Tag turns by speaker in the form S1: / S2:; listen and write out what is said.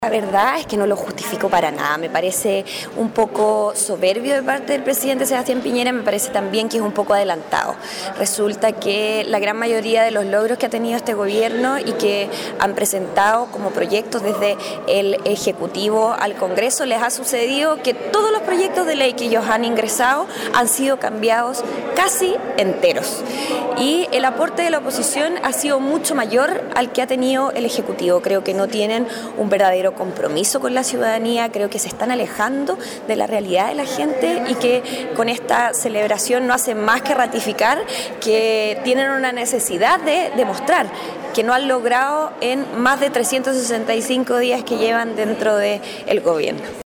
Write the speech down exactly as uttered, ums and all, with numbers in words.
S1: La verdad es que no lo justifico para nada, me parece un poco soberbio de parte del presidente Sebastián Piñera, me parece también que es un poco adelantado. Resulta que la gran mayoría de los logros que ha tenido este gobierno y que han presentado como proyectos desde el Ejecutivo al Congreso, les ha sucedido que todos los proyectos de ley que ellos han ingresado han sido cambiados casi enteros. Y el aporte de la oposición ha sido mucho mayor al que ha tenido el Ejecutivo. Creo que no tienen un verdadero compromiso con la ciudadanía, creo que se están alejando de la realidad de la gente y que con esta celebración no hacen más que ratificar que tienen una necesidad de demostrar que no han logrado en más de trescientos sesenta y cinco días que llevan dentro del gobierno.